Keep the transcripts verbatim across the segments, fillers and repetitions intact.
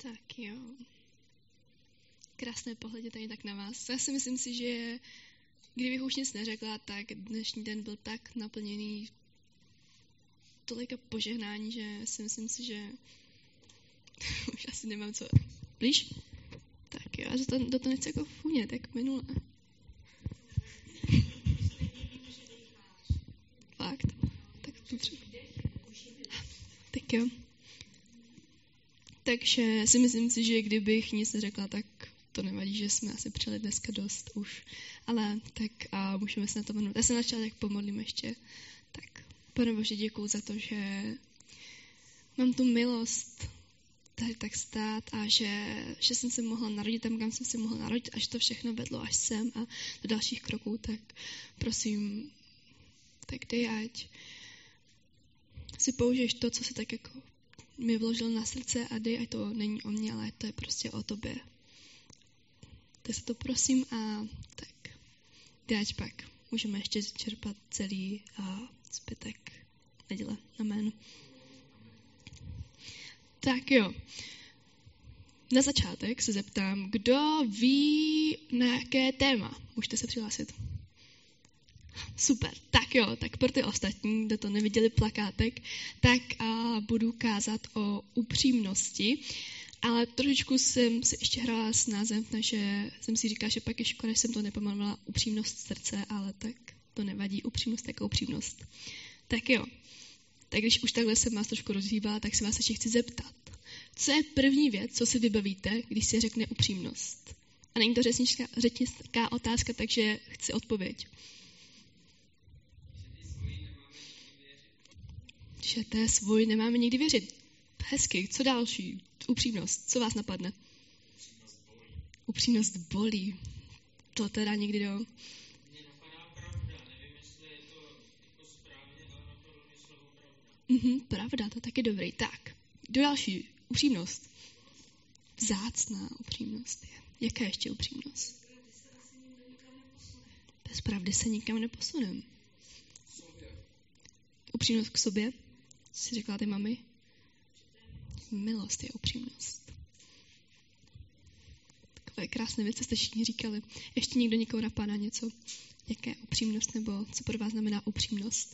Tak jo. Krásné pohledy tady tak na vás. Já si myslím si, že kdybych už nic neřekla, tak dnešní den byl tak naplněný tolika požehnání, že si myslím si, že už asi nemám co. Blíž? Tak jo, a do toho, do toho nechci jako funět, tak minule. Fakt. Tak to třeba. Tak jo. Takže si myslím si, že kdybych nic neřekla, tak to nevadí, že jsme asi přijeli dneska dost už. Ale tak a můžeme se na to pomodlit. Já jsem začala, tak pomodlím ještě. Tak, Pane Bože, děkuju za to, že mám tu milost tady tak stát a že, že jsem se mohla narodit tam, kam jsem se mohla narodit, až to všechno vedlo až sem a do dalších kroků, tak prosím, tak dej, ať si použiješ to, co si tak jako mi vložil na srdce a dej, ať to není o mně, ale to je prostě o tobě. Tak se to prosím a tak dej, ať pak můžeme ještě čerpat celý a zbytek neděle. Amen. Tak jo. Na začátek se zeptám, kdo ví, na jaké téma. Můžete se přihlásit. Super, tak jo, tak pro ty ostatní, kdo to neviděli plakátek, tak a budu kázat o upřímnosti, ale trošičku jsem si ještě hrála s názvem, takže jsem si říkala, že pak je škoda, že jsem to nepamatovala upřímnost srdce, ale tak to nevadí, upřímnost jako upřímnost. Tak jo, tak když už takhle jsem vás trošku rozhýbala, tak se vás ještě chci zeptat. Co je první věc, co si vybavíte, když se řekne upřímnost? A není to řečnická, řečnická otázka, takže chci odpověď. Že té svůj nemáme nikdy věřit. Hezky, co další? Upřímnost, co vás napadne? Upřímnost bolí. To teda někdy do... Mně napadá pravda, nevím, jestli je to jako správně, ale na to rovně slovo pravda. Mhm, pravda, to taky dobrý. Tak, do další. Upřímnost. Vzácná upřímnost je. Jaká ještě upřímnost? Bez pravdy se nikam neposuneme. Upřímnost k sobě? Co jsi řekla ty mami? Milost je upřímnost. Takové krásné věci jste všichni říkali. Ještě někdo někoho napadá něco? Jaké je upřímnost nebo co pro vás znamená upřímnost?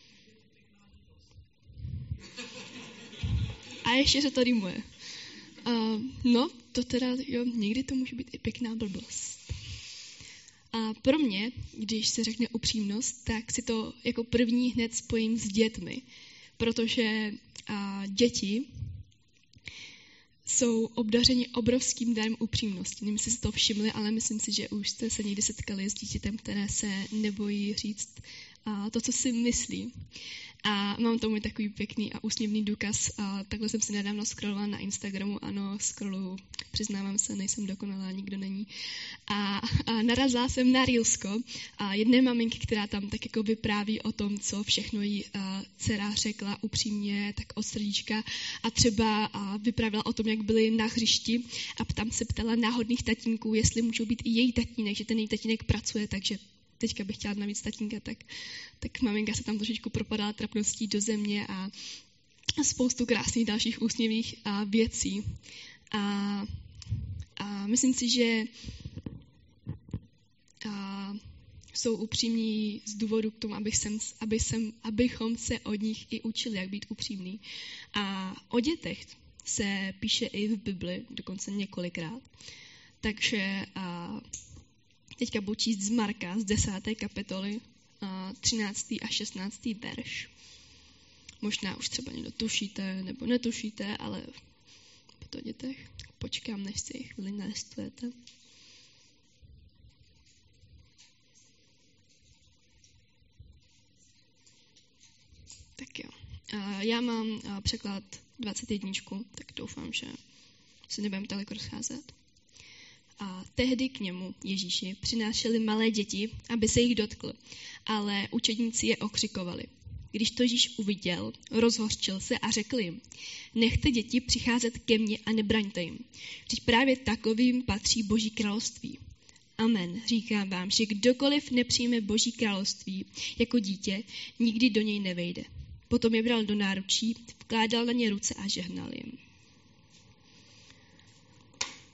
A ještě se to rýmuje. Uh, no, to teda, jo, někdy to může být i pěkná blbost. A pro mě, když se řekne upřímnost, tak si to jako první hned spojím s dětmi. Protože uh, děti jsou obdařeni obrovským darem upřímnosti. Nevím, jestli jste to všimli, ale myslím si, že už jste se někdy setkali s dítětem, které se nebojí říct uh, to, co si myslí. A mám tomu takový pěkný a úsměvný důkaz. A takhle jsem si nedávno scrollovala na Instagramu. Ano, scrolluju, přiznávám se, nejsem dokonalá, nikdo není. A, a narazila jsem na Reelsko a jedné maminky, která tam tak jako vypráví o tom, co všechno jí a, dcera řekla upřímně, tak od srdíčka. A třeba a, vyprávěla o tom, jak byli na hřišti a tam se ptala náhodných tatínků, jestli můžou být i její tatínek, že ten její tatínek pracuje, takže teďka bych chtěla navíc tatínka, tak, tak maminka se tam trošičku propadala trapností do země a, a spoustu krásných dalších úsměvných a, věcí. A, a myslím si, že a, jsou upřímní z důvodu k tomu, abych sem, aby sem, abychom se od nich i učili, jak být upřímný. A o dětech se píše i v Bibli, dokonce několikrát. Takže a, teďka budu číst z Marka, z desáté kapitoly, třináctý a šestnáctý verš. Možná už třeba někdo tušíte, nebo netušíte, ale po to dětech počkám, než si chvíli nalistujete. Tak jo. Já mám překlad dvacet jedna, tak doufám, že se nebudeme tolik rozcházet. A tehdy k němu, Ježíši, přinášeli malé děti, aby se jich dotkl, ale učedníci je okřikovali. Když to Ježíš uviděl, rozhořčil se a řekl jim, nechte děti přicházet ke mně a nebraňte jim. Vždyť právě takovým patří Boží království. Amen, říkám vám, že kdokoliv nepřijme Boží království jako dítě, nikdy do něj nevejde. Potom je bral do náručí, vkládal na ně ruce a žehnal jim.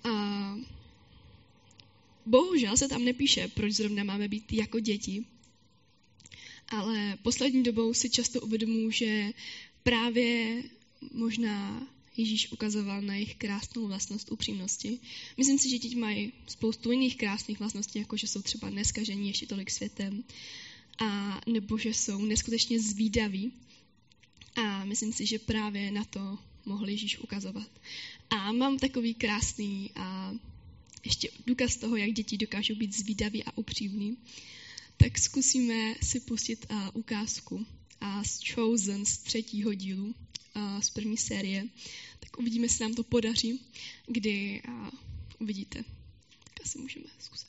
a bohužel se tam nepíše, proč zrovna máme být jako děti, ale poslední dobou si často uvědomuji, že právě možná Ježíš ukazoval na jejich krásnou vlastnost upřímnosti. Myslím si, že děti mají spoustu jiných krásných vlastností, jako že jsou třeba neskažení ještě tolik světem, a nebo že jsou neskutečně zvídaví. A myslím si, že právě na to mohl Ježíš ukazovat. A mám takový krásný a ještě důkaz toho, jak děti dokážou být zvídaví a upřímní. Tak zkusíme si pustit a, ukázku a z Chosen z třetího dílu, a z první série. Tak uvidíme, jestli nám to podaří, kdy a, uvidíte. Tak asi můžeme zkusit.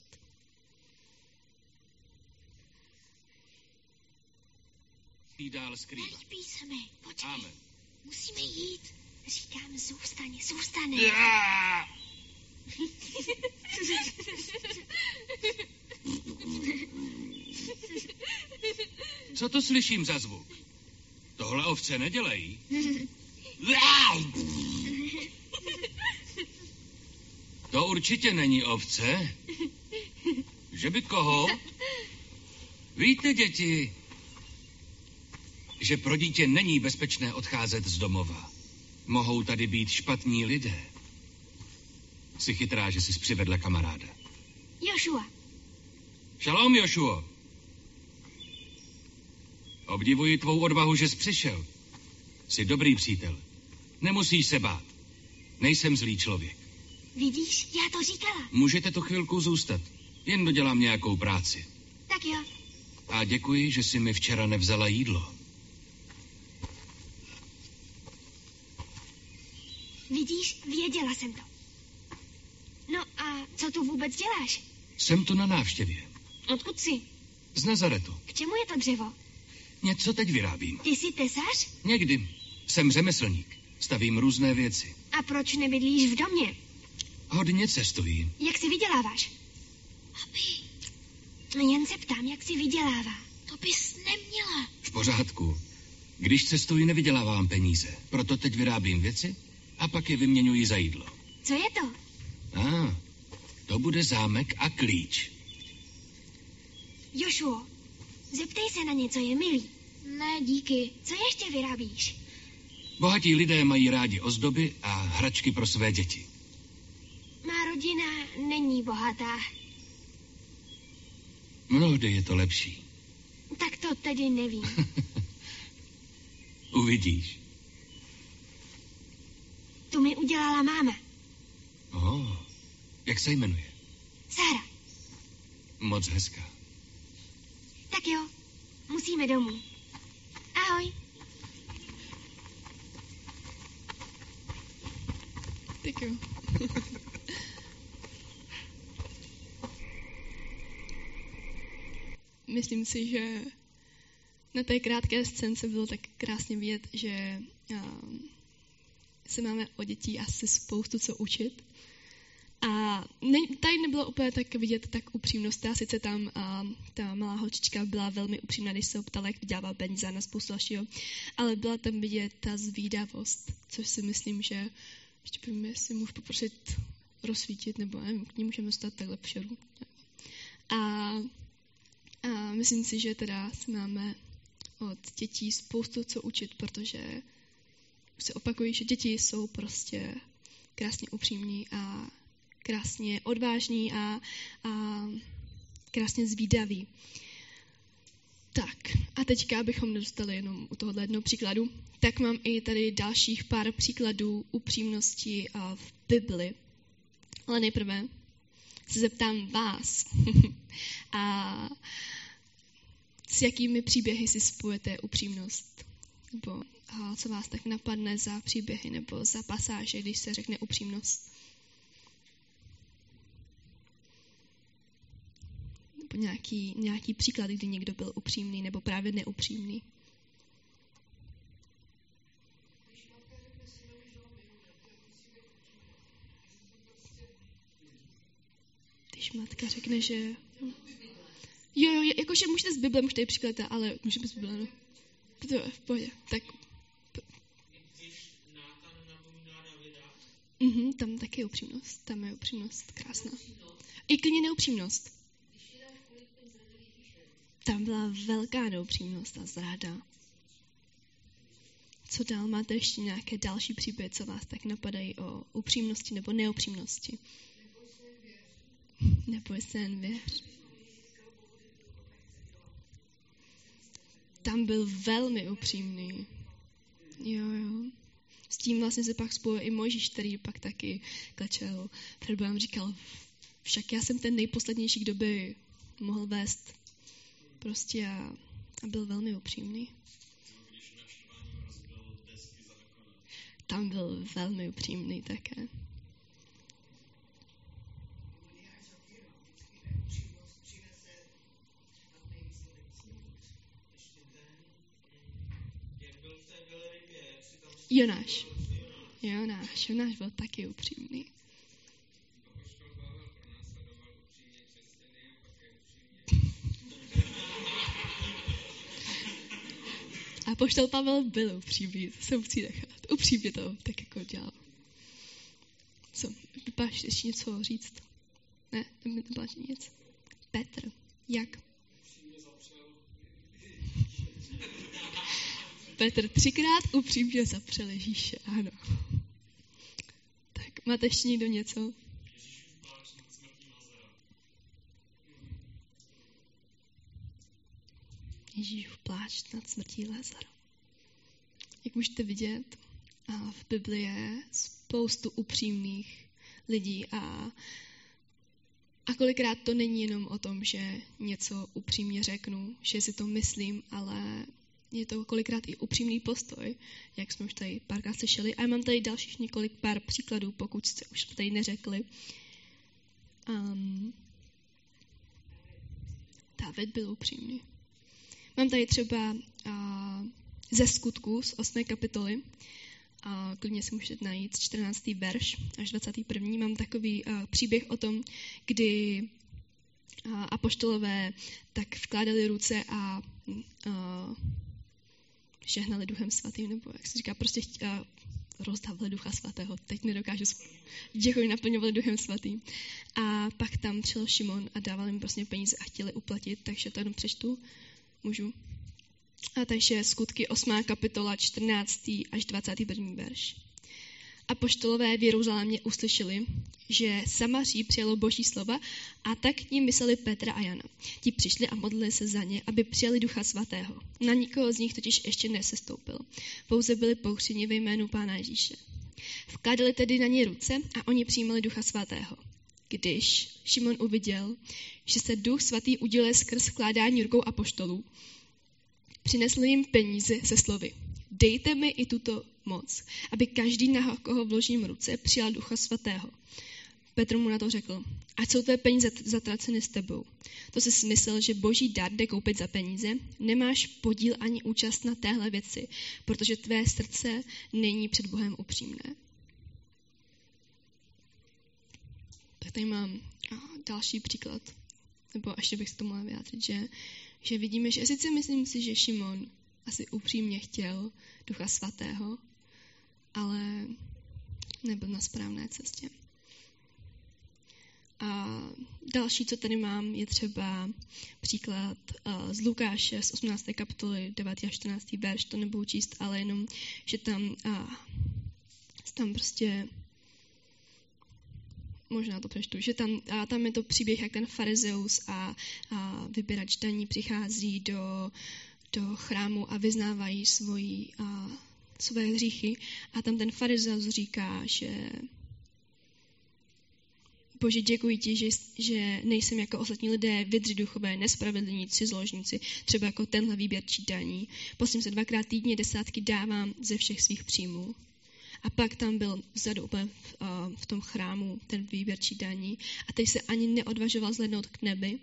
Jí dál skrývat. Nelíbí se mi. Počkej. Amen. Musíme jít. Říkám, zůstaň, zůstaň. Já! Co to slyším za zvuk? Tohle ovce nedělají. To určitě není ovce. Že by koho? Víte, děti, že pro dítě není bezpečné odcházet z domova. Mohou tady být špatní lidé. Jsi chytrá, že jsi přivedla kamaráda. Joshua. Šalom, Jošuo. Obdivuji tvou odvahu, že jsi přišel. Jsi dobrý přítel. Nemusíš se bát. Nejsem zlý člověk. Vidíš, já to říkala. Můžete tu chvilku zůstat. Jen dodělám nějakou práci. Tak jo. A děkuji, že jsi mi včera nevzala jídlo. Vidíš, věděla jsem to. No a co tu vůbec děláš? Jsem tu na návštěvě. Odkud jsi? Z Nazaretu. K čemu je to dřevo? Něco teď vyrábím. Ty jsi tesař? Někdy. Jsem řemeslník. Stavím různé věci. A proč nebydlíš v domě? Hodně cestuji. Jak si vyděláváš? Aby. Jen se ptám, jak si vydělává. To bys neměla. V pořádku. Když cestuji, nevydělávám peníze. Proto teď vyrábím věci a pak je vyměňuji za jídlo. Co je to? A, ah, to bude zámek a klíč. Jošuo, zeptej se na něco, je milý. Ne, díky. Co ještě vyrábíš? Bohatí lidé mají rádi ozdoby a hračky pro své děti. Má rodina není bohatá. Mnohdy je to lepší. Tak to tedy nevím. Uvidíš. Tu mi udělala máma. Oh, jak se jmenuje? Sára. Moc hezká. Tak jo, musíme domů. Ahoj. Tak jo. Myslím si, že na té krátké scénce bylo tak krásně vidět, že um, se máme o dětí asi spoustu co učit. A ne, tady nebylo úplně tak vidět tak upřímnost. A sice tam a, ta malá holčička byla velmi upřímná, když se ho ptala, jak vydělával peníze na spoustu dalšího. Ale byla tam vidět ta zvídavost, což si myslím, že ještě povím, jestli můžu poprosit rozsvítit, nebo nevím, k ní můžeme stát takhle přeru. A, a myslím si, že teda si máme od dětí spoustu co učit, protože už se opakují, že děti jsou prostě krásně upřímní a krásně odvážní a, a krásně zvídaví. Tak, a teďka, abychom nedostali jenom u tohohle jednoho příkladu, tak mám i tady dalších pár příkladů upřímnosti v Bibli. Ale nejprve se zeptám vás. A s jakými příběhy si spojete upřímnost? Nebo a co vás tak napadne za příběhy nebo za pasáže, když se řekne upřímnost? Nebo nějaký, nějaký příklad, kdy někdo byl upřímný nebo právě neupřímný? Když matka řekne, že... Jo, jo, jakože můžete z Bible, můžete i příklad, ale můžeme z Bible, no. To je v pohodě. Tak... Když Nátan napomíná Davida, Mhm, tam taky je upřímnost. Tam je upřímnost krásná. I klidně neupřímnost. Tam byla velká neupřímnost a zráda. Co dál? Máte ještě nějaké další příběhy, co vás tak napadají o upřímnosti nebo neupřímnosti? Neboj se, jen věř. Tam byl velmi upřímný. Jo, jo. S tím vlastně se pak spojil i Mojžíš, který pak taky klečel před Bohem, říkal, však já jsem ten nejposlednější, kdo by mohl vést. Prostě a, a byl velmi upřímný. Tam byl velmi upřímný také. Jonáš. Jonáš. Jonáš byl taky upřímný. Apoštol Pavel byl upřímný, to se musí nechat. Upřímně to tak jako dělal. Co? Máš ještě něco říct? Ne? Nemáš nic? Petr. Jak? Petr třikrát upřímně zapřel Ježíše, ano. Tak, máte ještě někdo něco? Ježíšův pláč nad smrtí Lazara. Jak můžete vidět, v Biblii je spoustu upřímných lidí a, a kolikrát to není jenom o tom, že něco upřímně řeknu, že si to myslím, ale je to kolikrát i upřímný postoj, jak jsme už tady párkrát slyšeli. A já mám tady dalších několik pár příkladů, pokud jste už tady neřekli. Um, David byl upřímný. Mám tady třeba uh, ze Skutků z osmé kapitoly, a klidně si můžete najít čtrnáctý verš až dvacátý první. Mám takový uh, příběh o tom, kdy uh, apoštolové tak vkládali ruce a uh, žehnali Duchem Svatým, nebo jak se říká, prostě uh, rozdávali Ducha Svatého. Teď nedokážu, děkuji, naplňovali Duchem Svatým. A pak tam přišel Šimon a dával jim prostě peníze a chtěli uplatit, takže to jenom přečtu. Můžu. A takže Skutky osmá kapitola čtrnáctý až dvacátý první verš. Apoštolové v Jeruzalémě uslyšeli, že Samaří přijalo Boží slova a tak k ním mysleli Petra a Jana. Ti přišli a modlili se za ně, aby přijali Ducha Svatého. Na nikoho z nich totiž ještě nesestoupil. Pouze byli pokřtěni ve jménu Pána Ježíše. Vkládali tedy na ně ruce a oni přijímali Ducha Svatého. Když Šimon uviděl, že se Duch Svatý udělil skrz vkládání rukou apoštolů, přinesl jim peníze se slovy: dejte mi i tuto moc, aby každý, na koho vložím ruce, přijal Ducha Svatého. Petr mu na to řekl: ať jsou tvé peníze zatraceny s tebou. To si smysl, že Boží dar jde koupit za peníze, nemáš podíl ani účast na téhle věci, protože tvé srdce není před Bohem upřímné. Tak tady mám další příklad, nebo ještě bych se to mohla vyjádřit, že, že vidíme, že sice myslím si, že Šimon asi upřímně chtěl Ducha Svatého, ale nebyl na správné cestě. A další, co tady mám, je třeba příklad uh, z Lukáše z osmnácté kapitoly devátý až čtrnáctý verš, to nebudu číst, ale jenom, že tam, uh, tam prostě možná to přečtu, že tam, a tam je to příběh, jak ten farizeus a, a vyběrač daní přichází do, do chrámu a vyznávají svoji, a, své hříchy. A tam ten farizeus říká, že Bože, děkuji ti, že, že nejsem jako ostatní lidé, vydři duchové, nespravedlní, cizoložníci, třeba jako tenhle výběrčí daní. Posledně se dvakrát týdně desátky dávám ze všech svých příjmů. A pak tam byl vzadu úplně v, uh, v tom chrámu ten výběrčí daní a teď se ani neodvažoval zhlédnout k nebi.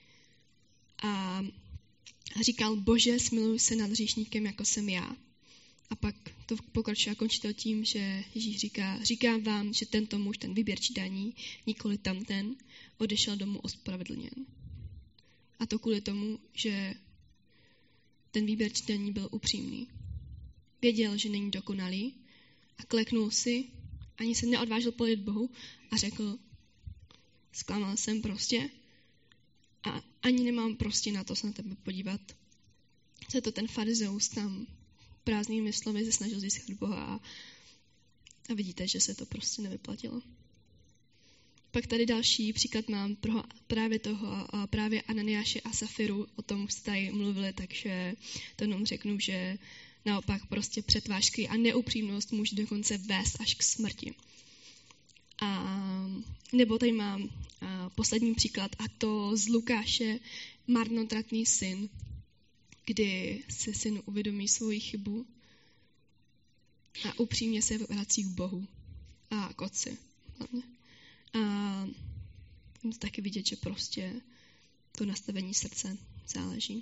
A říkal: Bože, smiluj se nad hříšníkem, jako jsem já. A pak to pokračuje a končí to tím, že Ježíš říká: říkám vám, že tento muž, ten výběrčí daní, nikoli tamten, odešel domů ospravedlněn. A to kvůli tomu, že ten výběrčí daní byl upřímný. Věděl, že není dokonalý, a kleknul si ani se neodvážil povědět Bohu a řekl, zklamal jsem prostě a ani nemám prostě na to se na tebe podívat. Co to ten farizeus tam prázdnými slovy se snažil získat Boha a, a vidíte, že se to prostě nevyplatilo. Pak tady další příklad mám pro právě toho, a právě Ananiáše a Safiru, o tom už jste tady mluvili, takže to jenom řeknu, že naopak prostě přetvářky a neupřímnost může dokonce vést až k smrti. A, nebo tady mám a, poslední příklad a to z Lukáše, marnotratný syn, kdy se syn uvědomí svoji chybu a upřímně se vrací k Bohu a k otci hlavně. A je to taky vidět, že prostě to nastavení srdce záleží.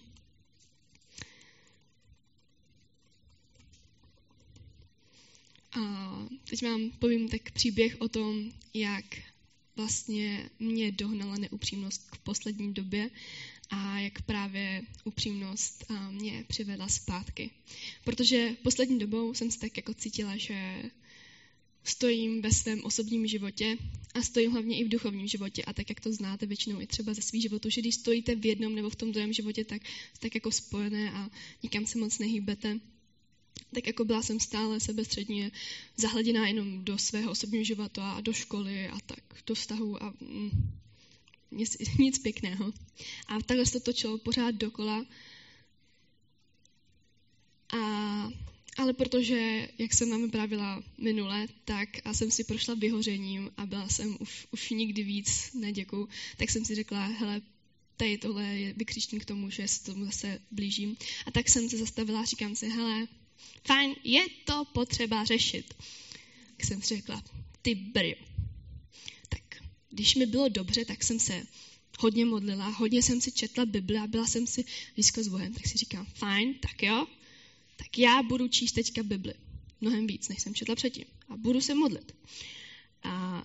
A teď vám povím tak příběh o tom, jak vlastně mě dohnala neupřímnost v poslední době a jak právě upřímnost mě přivedla zpátky. Protože poslední dobou jsem se tak jako cítila, že stojím ve svém osobním životě a stojím hlavně i v duchovním životě. A tak, jak to znáte většinou i třeba ze svých životů, že když stojíte v jednom nebo v tom druhém životě, tak jste tak jako spojené a nikam se moc nehýbete. Tak jako byla jsem stále sebestředně zahleděná jenom do svého osobního života a do školy a tak, do vztahu a mm, nic, nic pěkného. A takhle se to točilo pořád dokola. A ale protože, jak jsem vám vyprávila minule, tak a jsem si prošla vyhořením a byla jsem už, už nikdy víc neděkuju, tak jsem si řekla, hele, tady tohle je vykřičník k tomu, že se tomu zase blížím. A tak jsem se zastavila a říkám si, hele, fajn, je to potřeba řešit. Tak jsem si řekla, ty brjo. Tak, když mi bylo dobře, tak jsem se hodně modlila, hodně jsem si četla Bibli a byla jsem si blízko s Bohem. Tak si říkám, fajn, tak jo, tak já budu číst teďka Bibli. Mnohem víc, než jsem četla předtím. A budu se modlit. A,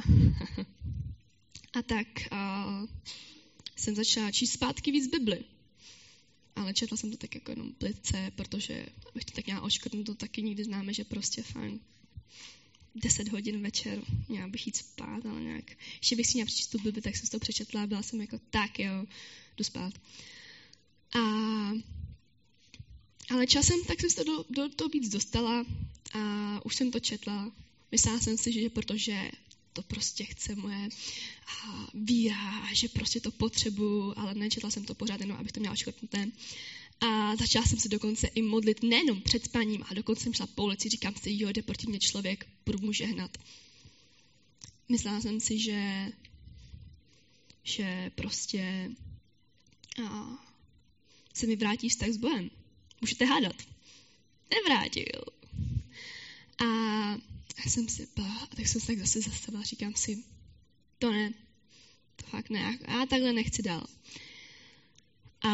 a tak a, jsem začala číst zpátky víc Bibli. Ale četla jsem to tak jako jenom plitce, protože, abych to tak měla oškrtnout, to taky nikdy známe, že prostě fajn. Deset hodin večer, měla bych jít spát, ale nějak, ještě bych si měla přečíst tu Bibli, tak jsem to přečetla a byla jsem jako, tak jo, jdu spát. A Ale časem tak jsem se do, do toho víc dostala a už jsem to četla. Myslela jsem si, že protože to prostě chce moje víra, že prostě to potřebuju, ale nečetla jsem to pořád jenom, abych to měla škrtnuté. A začala jsem se dokonce i modlit nejenom před spaním, a dokonce jsem šla po ulici, říkám si, jo, jde proti mě člověk, budu mu žehnat. Myslela jsem si, že, že prostě a, se mi vrátí vztah s Bohem. Můžete hádat. Nevrátil. A já jsem si byla, tak jsem se tak zase zastavila, říkám si, to ne, to fakt ne, já takhle nechci dál. A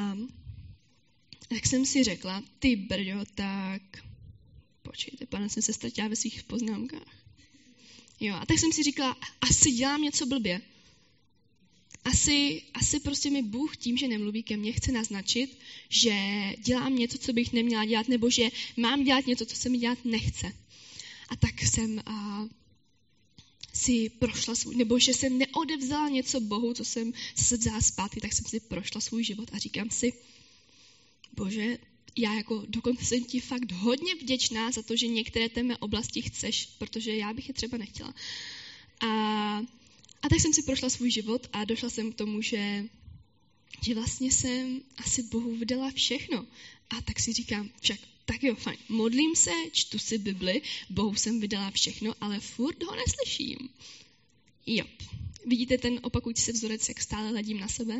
tak jsem si řekla, ty brďo, tak počkejte, pane, jsem se ztratila ve svých poznámkách. Jo, a tak jsem si říkala, asi dělám něco blbě. Asi, asi prostě mi Bůh tím, že nemluví ke mně, chce naznačit, že dělám něco, co bych neměla dělat, nebo že mám dělat něco, co se mi dělat nechce. A tak jsem a, si prošla svůj, nebo že jsem neodevzala něco Bohu, co jsem se vzala zpátky, tak jsem si prošla svůj život a říkám si, Bože, já jako dokonce jsem ti fakt hodně vděčná za to, že některé té mé oblasti chceš, protože já bych je třeba nechtěla. A A tak jsem si prošla svůj život a došla jsem k tomu, že, že vlastně jsem asi Bohu vydala všechno. A tak si říkám, však tak jo, fajn, modlím se, čtu si Bibli, Bohu jsem vydala všechno, ale furt ho neslyším. Jo, vidíte ten opakující se vzorec, jak stále hledím na sebe?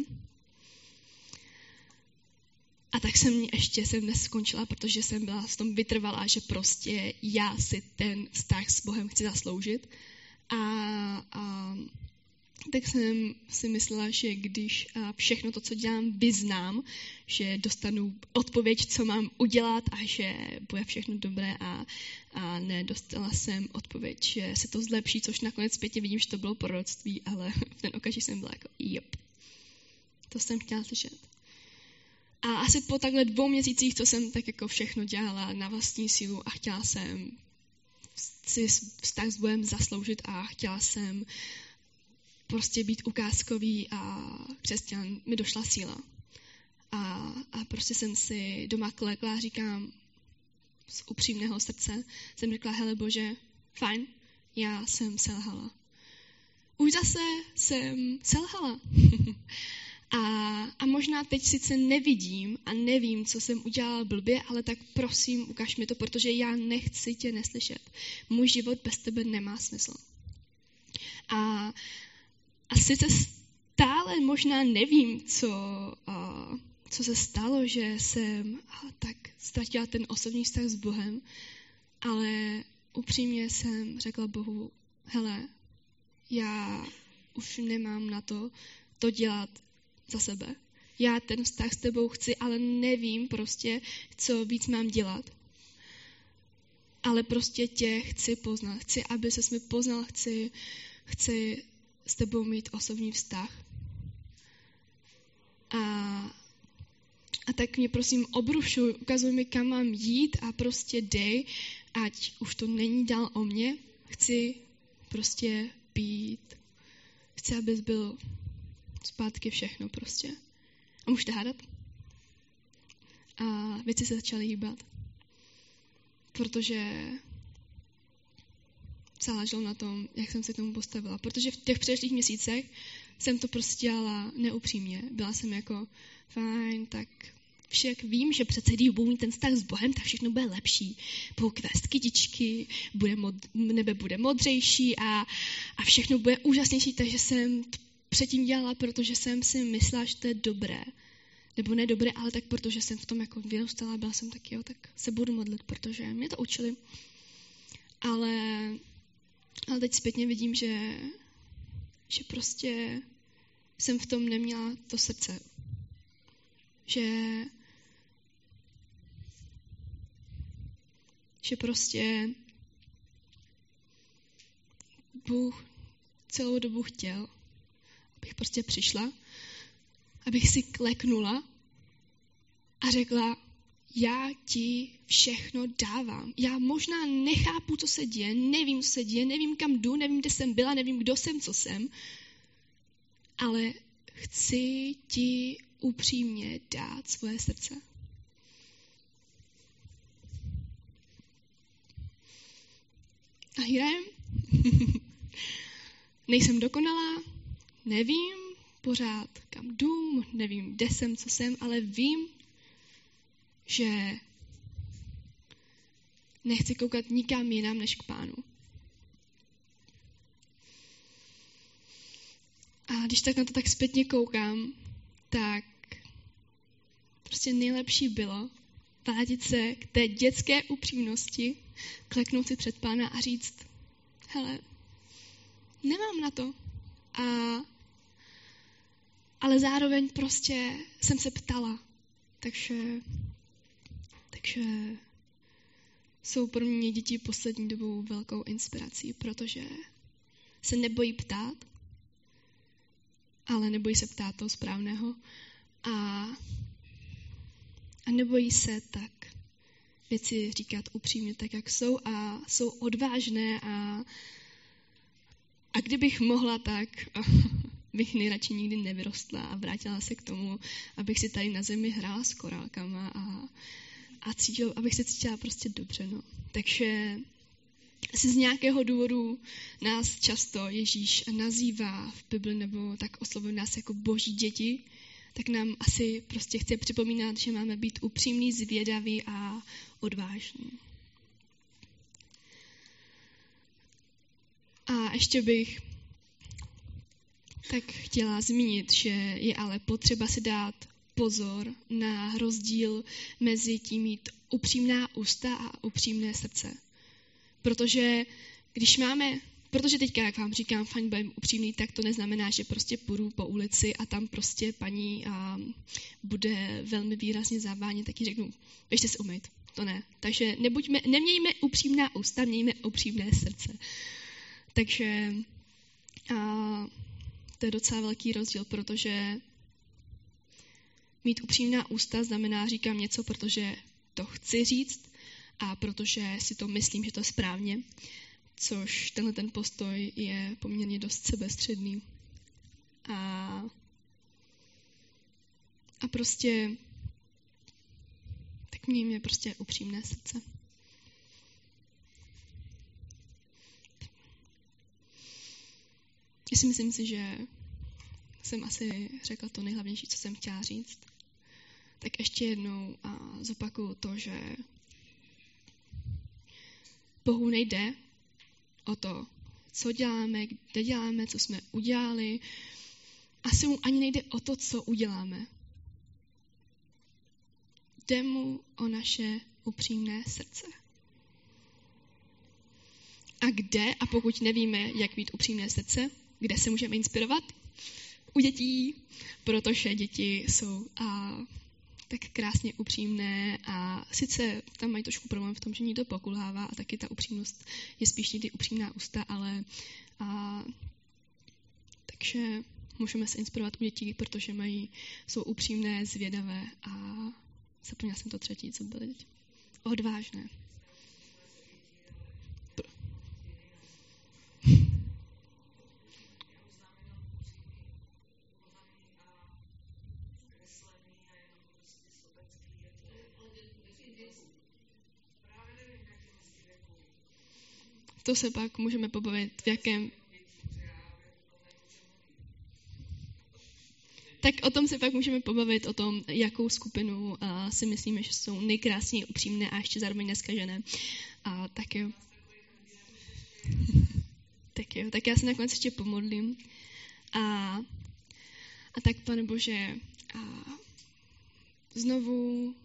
A tak jsem ještě jsem dnes skončila, protože jsem byla v tom vytrvalá, že prostě já si ten vztah s Bohem chci zasloužit. A, a tak jsem si myslela, že když všechno to, co dělám, vyznám, že dostanu odpověď, co mám udělat a že bude všechno dobré a, a nedostala jsem odpověď, že se to zlepší, což nakonec zpětně vidím, že to bylo proroctví, ale v ten okamžik jsem byla jako, jop, to jsem chtěla slyšet. A asi po takhle dvou měsících, co jsem tak jako všechno dělala na vlastní sílu a chtěla jsem si vztah s Bohem zasloužit a chtěla jsem prostě být ukázkový a křesťan, mi došla síla. A, a prostě jsem si doma klekla a říkám z upřímného srdce, jsem řekla, hele Bože, fajn, já jsem selhala. Už zase jsem selhala. a, a možná teď sice nevidím a nevím, co jsem udělala blbě, ale tak prosím, ukaž mi to, protože já nechci tě neslyšet. Můj život bez tebe nemá smysl. A, a sice stále možná nevím, co, a, co se stalo, že jsem a, tak ztratila ten osobní vztah s Bohem, ale upřímně jsem řekla Bohu, hele, já už nemám na to, to dělat za sebe. Já ten vztah s tebou chci, ale nevím prostě, co víc mám dělat. Ale prostě tě chci poznat. Chci, aby ses mi poznal, chci, chci s tebou mít osobní vztah. A, a tak mě prosím obrušuj, ukazuj mi, kam mám jít a prostě dej, ať už to není dál o mně. Chci prostě být. Chci, abys byl zpátky všechno prostě. A můžete hádat? A věci se začaly hýbat. Protože záleželo na tom, jak jsem se k tomu postavila. Protože v těch předešlých měsících jsem to prostě dělala neupřímně. Byla jsem jako, fajn, tak však vím, že přece když budu mít ten vztah s Bohem, tak všechno bude lepší. Budou kvést kytičky, bude mod, nebe bude modřejší a, a všechno bude úžasnější, takže jsem t- předtím dělala, protože jsem si myslela, že to je dobré. Nebo ne dobré, ale tak protože jsem v tom jako vyrůstala, byla jsem tak, jo, tak se budu modlit, protože mě to učili. Ale, ale teď zpětně vidím, že, že prostě jsem v tom neměla to srdce. Že, že prostě Bůh celou dobu chtěl, abych prostě přišla, abych si kleknula a řekla, já ti všechno dávám. Já možná nechápu, co se děje, nevím, co se děje, nevím, kam jdu, nevím, kde jsem byla, nevím, kdo jsem, co jsem, ale chci ti upřímně dát svoje srdce. A Hirajem? Nejsem dokonalá, nevím pořád, kam jdu, nevím, kde jsem, co jsem, ale vím, že nechci koukat nikam jinam než k Pánu. A když tak na to tak zpětně koukám, tak prostě nejlepší bylo vrátit se k té dětské upřímnosti, kleknout si před Pána a říct, hele, nemám na to. A, ale zároveň prostě jsem se ptala. Takže, takže jsou pro mě děti poslední dobou velkou inspirací, protože se nebojí ptát, ale nebojí se ptát toho správného a, a nebojí se tak věci říkat upřímně tak, jak jsou a jsou odvážné a, a kdybych mohla, tak bych nejradši nikdy nevyrostla a vrátila se k tomu, abych si tady na zemi hrála s korálkama a, a cítil, abych se cítila prostě dobře. No. Takže asi z nějakého důvodu nás často Ježíš nazývá v Bibli nebo tak oslovuje nás jako boží děti, tak nám asi prostě chce připomínat, že máme být upřímní, zvědaví a odvážní. A ještě bych tak chtěla zmínit, že je ale potřeba si dát pozor na rozdíl mezi tím mít upřímná ústa a upřímné srdce. Protože když máme, protože teďka, jak vám říkám, fajn, budem upřímný, tak to neznamená, že prostě půjdu po ulici a tam prostě paní a bude velmi výrazně zavánět, tak jí řeknu, běžte se umýt. To ne. Takže nebuďme, nemějme upřímná ústa, mějme upřímné srdce. Takže a, to je docela velký rozdíl, protože mít upřímná ústa znamená, říkám něco, protože to chci říct, a protože si to myslím, že to je správně, což tenhle ten postoj je poměrně dost sebestředný. A, a prostě tak mějme prostě upřímné srdce. Já si myslím si, že jsem asi řekla to nejhlavnější, co jsem chtěla říct. Tak ještě jednou a zopakuju to, že Bohu nejde o to, co děláme, kde děláme, co jsme udělali. Asi mu ani nejde o to, co uděláme. Jde mu o naše upřímné srdce. A kde, a pokud nevíme, jak mít upřímné srdce, kde se můžeme inspirovat? U dětí, protože děti jsou a, tak krásně upřímné a sice tam mají trošku problém v tom, že někdo pokulhává a taky ta upřímnost je spíš někdy upřímná ústa, ale a, takže můžeme se inspirovat u dětí, protože mají, jsou upřímné, zvědavé a zapomněla jsem to třetí, co byly děti. Odvážné. To se pak můžeme pobavit, v jakém... Tak o tom se pak můžeme pobavit, o tom, jakou skupinu uh, si myslíme, že jsou nejkrásněji upřímné a ještě zároveň neskažené. A tak jo. tak jo, tak já se nakonec ještě pomodlím. A, a tak, Pane Bože, a znovu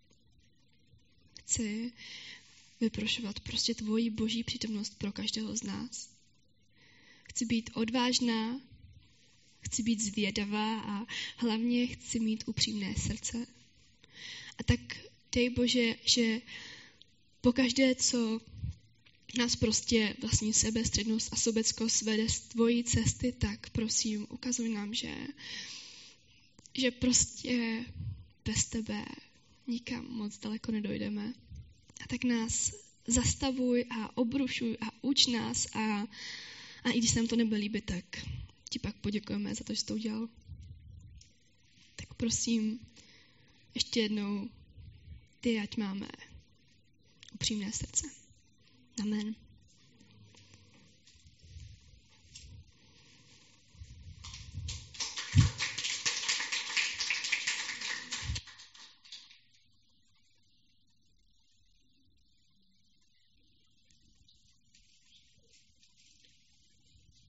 chci vyprošovat prostě tvoji boží přítomnost pro každého z nás. Chci být odvážná, chci být zvědavá a hlavně chci mít upřímné srdce. A tak dej Bože, že pokaždé, co nás prostě vlastní sebestřednost a sobeckost vede z tvojí cesty, tak prosím, ukazuj nám, že, že prostě bez tebe nikam moc daleko nedojdeme. A tak nás zastavuj a obrušuj a uč nás a, a i když se nám to nebude líbit, tak ti pak poděkujeme za to, že jsi to udělal. Tak prosím, ještě jednou, ty ať máme upřímné srdce. Amen.